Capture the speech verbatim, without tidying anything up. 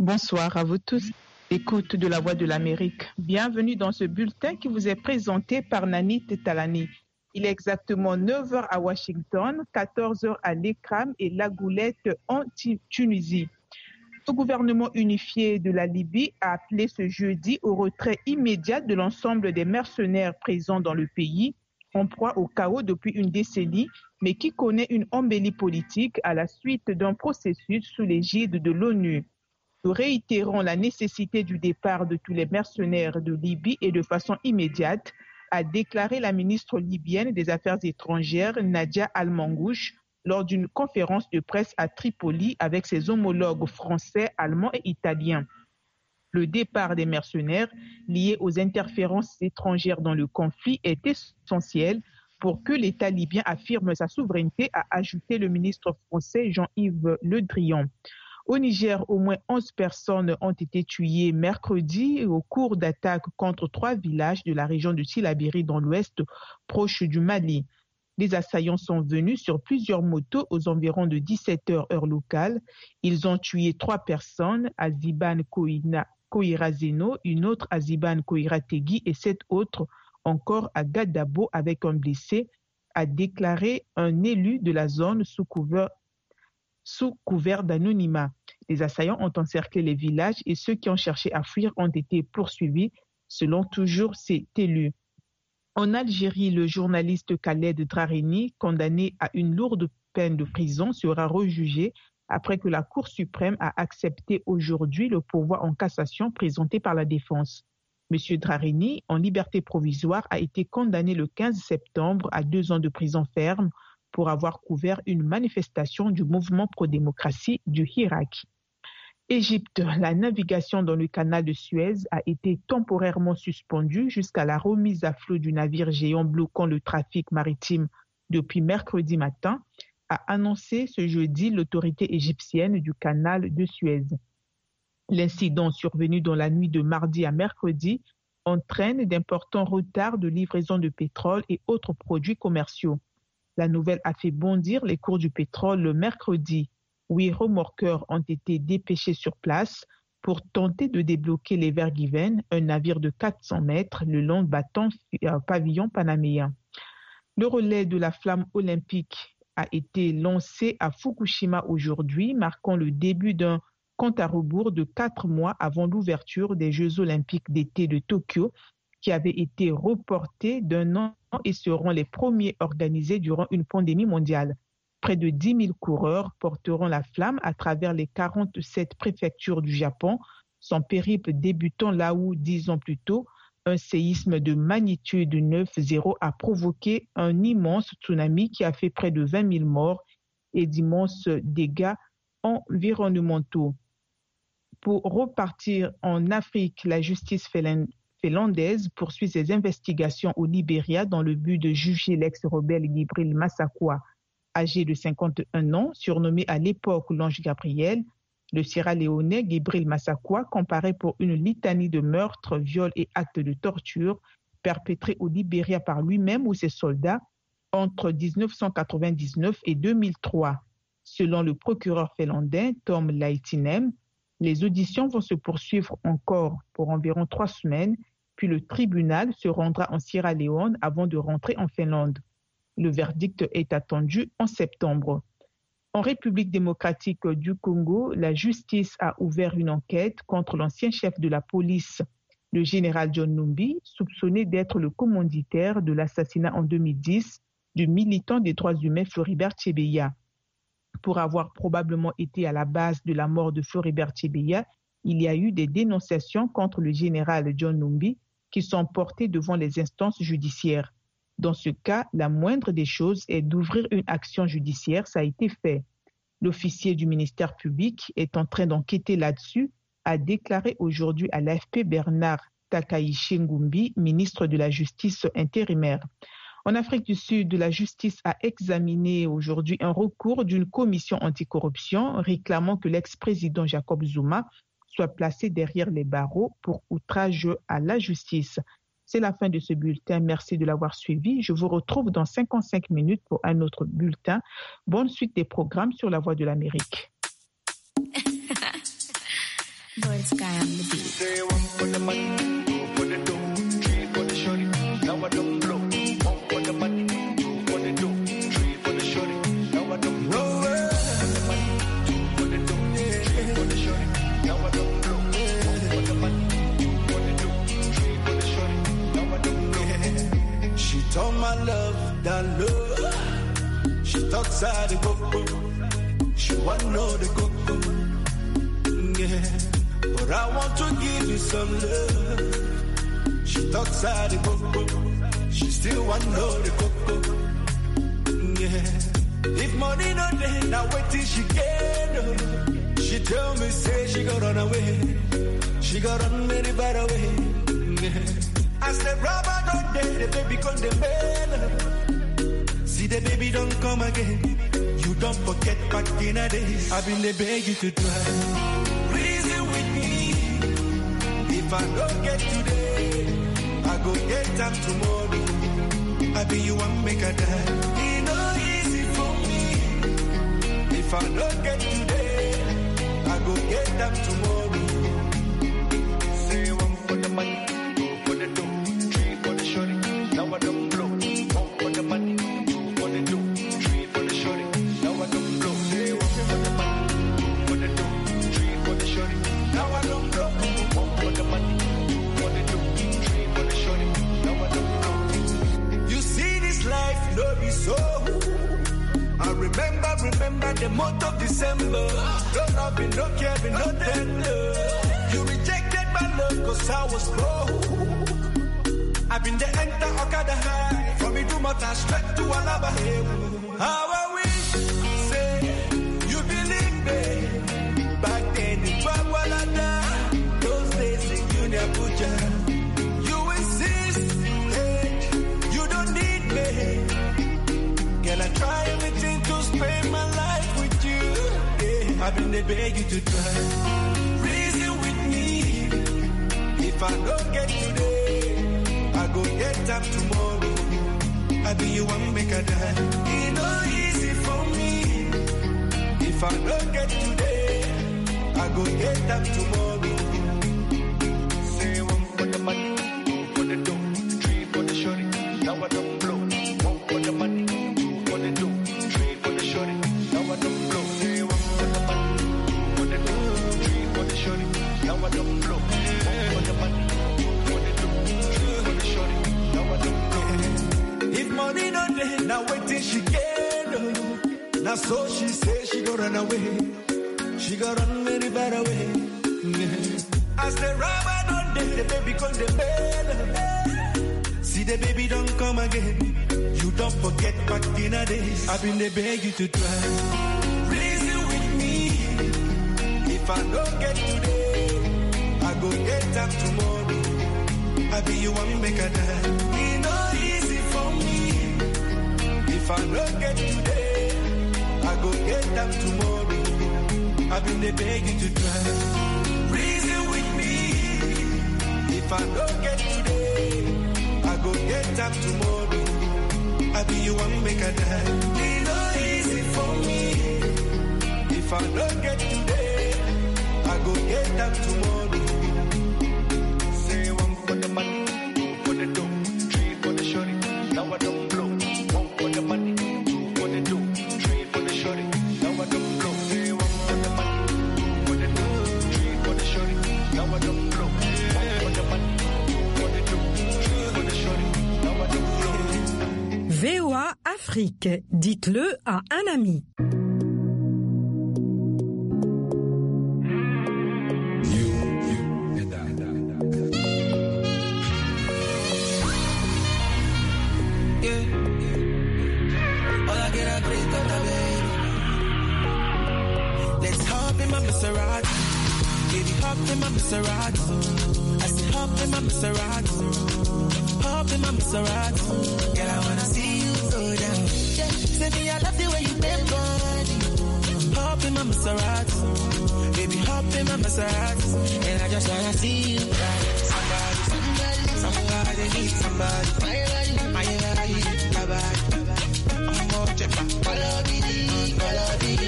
Bonsoir à vous tous. Écoute de la Voix de l'Amérique. Bienvenue dans ce bulletin qui vous est présenté par Nani Tetalani. Il est exactement neuf heures à Washington, quatorze heures à l'Écram et La Goulette en Tunisie. Le gouvernement unifié de la Libye a appelé ce jeudi au retrait immédiat de l'ensemble des mercenaires présents dans le pays, en proie au chaos depuis une décennie, mais qui connaît une embellie politique à la suite d'un processus sous l'égide de l'ONU. Nous réitérons la nécessité du départ de tous les mercenaires de Libye et de façon immédiate, a déclaré la ministre libyenne des Affaires étrangères, Nadia Al-Mangouche, lors d'une conférence de presse à Tripoli avec ses homologues français, allemands et italiens. Le départ des mercenaires liés aux interférences étrangères dans le conflit est essentiel pour que l'État libyen affirme sa souveraineté, a ajouté le ministre français Jean-Yves Le Drian. Au Niger, au moins onze personnes ont été tuées mercredi au cours d'attaques contre trois villages de la région de Tillabéri dans l'ouest, proche du Mali. Les assaillants sont venus sur plusieurs motos aux environs de dix-sept heures heure locale. Ils ont tué trois personnes, Aziban Koirazeno, une autre Aziban Koirategui et sept autres encore à Gadabo avec un blessé, a déclaré un élu de la zone sous couvert, sous couvert d'anonymat. Les assaillants ont encerclé les villages et ceux qui ont cherché à fuir ont été poursuivis, selon toujours cet élu. En Algérie, le journaliste Khaled Drareni, condamné à une lourde peine de prison, sera rejugé après que la Cour suprême a accepté aujourd'hui le pourvoi en cassation présenté par la défense. M. Drareni, en liberté provisoire, a été condamné le quinze septembre à deux ans de prison ferme pour avoir couvert une manifestation du mouvement pro-démocratie du Hirak. Égypte, la navigation dans le canal de Suez a été temporairement suspendue jusqu'à la remise à flot du navire géant bloquant le trafic maritime depuis mercredi matin, a annoncé ce jeudi l'autorité égyptienne du canal de Suez. L'incident survenu dans la nuit de mardi à mercredi entraîne d'importants retards de livraison de pétrole et autres produits commerciaux. La nouvelle a fait bondir les cours du pétrole le mercredi. Huit remorqueurs ont été dépêchés sur place pour tenter de débloquer l'Ever Given, un navire de quatre cents mètres le long battant pavillon panaméen. Le relais de la flamme olympique a été lancé à Fukushima aujourd'hui, marquant le début d'un compte à rebours de quatre mois avant l'ouverture des Jeux olympiques d'été de Tokyo, qui avaient été reportés d'un an et seront les premiers organisés durant une pandémie mondiale. Près de dix mille coureurs porteront la flamme à travers les quarante-sept préfectures du Japon, son périple débutant là où, dix ans plus tôt, un séisme de magnitude neuf virgule zéro a provoqué un immense tsunami qui a fait près de vingt mille morts et d'immenses dégâts environnementaux. Pour repartir en Afrique, la justice finlandaise poursuit ses investigations au Libéria dans le but de juger l'ex-rebelle Gibril Massaquoi. Âgé de cinquante et un ans, surnommé à l'époque l'ange Gabriel, le Sierra-Léonais Gibril Massaquoi comparé pour une litanie de meurtres, viols et actes de torture perpétrés au Libéria par lui-même ou ses soldats entre dix-neuf cent quatre-vingt-dix-neuf et deux mille trois. Selon le procureur finlandais Tom Laitinen, les auditions vont se poursuivre encore pour environ trois semaines, puis le tribunal se rendra en Sierra Leone avant de rentrer en Finlande. Le verdict est attendu en septembre. En République démocratique du Congo, la justice a ouvert une enquête contre l'ancien chef de la police, le général John Numbi, soupçonné d'être le commanditaire de l'assassinat en deux mille dix du militant des droits humains Floribert Chebeya. Pour avoir probablement été à la base de la mort de Floribert Chebeya, il y a eu des dénonciations contre le général John Numbi qui sont portées devant les instances judiciaires. Dans ce cas, la moindre des choses est d'ouvrir une action judiciaire, ça a été fait. L'officier du ministère public est en train d'enquêter là-dessus, a déclaré aujourd'hui à l'A F P Bernard Takaichi Ngumbi, ministre de la Justice intérimaire. En Afrique du Sud, la justice a examiné aujourd'hui un recours d'une commission anticorruption réclamant que l'ex-président Jacob Zuma soit placé derrière les barreaux pour outrage à la justice. C'est la fin de ce bulletin. Merci de l'avoir suivi. Je vous retrouve dans cinquante-cinq minutes pour un autre bulletin. Bonne suite des programmes sur la Voix de l'Amérique. Bird Sky on the beat. Say one for the money, two for the dough, three for the shorty. Now I don't blow. One for the money, two for the dough, three for the shorty. Now I don't blow. One for the money, two for the dough, three for the shorty. Now I don't blow. One for the money, two for the dough, three for the shorty. Now I don't blow. She told my love that love. She talks out the coco. She want know the coco. Yeah. But I want to give you some love. She talks out the coco. She still want know the coco. Yeah. If money not there, now wait till she get up. She tell me, say she got run away. She got run many bad away. Yeah. I said, rubber don't there, the baby come the mail. See the baby don't come again. You don't forget back in the days. I've been the beg you to try. Reason with me. If I don't get today, I go get them tomorrow. I be you one make a die. It no easy for me. If I don't get today, I go get them tomorrow. Say one for the money, two for the dough, three for the shorty. Now I don't blow. One for the money, two for the dough, three for the shorty. Now I don't blow. Say one for the money, two for the dough, three for the shorty. Now I don't blow. One for the money, two for the dough, three for the shorty. Now I don't blow. You see this life, no be so. I remember, remember the month of December. No loving, no caring, no tender. You rejected my love cause I was broke. I've been the enter Okada high. From me to Mata straight to Alaba. How I wish, say, you believe me. Back then in Bagwalada, those days in Junior Puja. You insist, hey, you don't need me. Girl, I try everything to spend my life with you. Yeah, I've been the beg you to try. Reason with me. If I don't get today, I go get them tomorrow. I be you one make a die. It no easy for me. If I don't get today, I go get them tomorrow. Say one for the money, two for the dough, three for the shorty. Now I don't blow. One for the money, two for the dough, three for the shorty. Now I don't blow. Say one for the money, two for the dough, three for the shorty. Now I don't blow. One for the money, two for the dough, three for the shorty. Now I don't blow. If money not there, now wait till she get up. Now so she say she go run away. She got run very bad away. As the rubber don't there, the baby come the bed. See the baby don't come again. You don't forget back in the days. I've been the beg you to try. Reason with me. If I don't get today, I go get them tomorrow. I be you one make a die. It no easy for me. If I don't get today, I go get them tomorrow. I've been the beg you to try. Reason with me. If I don't get today, I go get them tomorrow. I be you one make a die. It no easy for me. If I don't get today, I go get them tomorrow. Say one for the money, two for the dough, three for the shorty. Now I don't blow. One for the money, two for the dough, three for the shorty. Now I don't blow. Say one for the money, two for the dough, three for the shorty. Now I don't blow. One for the money, two for the dough, three for the shorty. Now I don't blow. V O A Afrique, dites-le à un ami. Hop in my Maserati, I said hop in my Maserati, hop in my Maserati. Girl, I wanna see you go down. Yeah. Say me, I love the way you bend body. Hop in my Maserati, baby, hop in my Maserati, and I just wanna see you ride. Somebody, somebody, somebody need somebody. My body, my body, my body. I'm more check my body.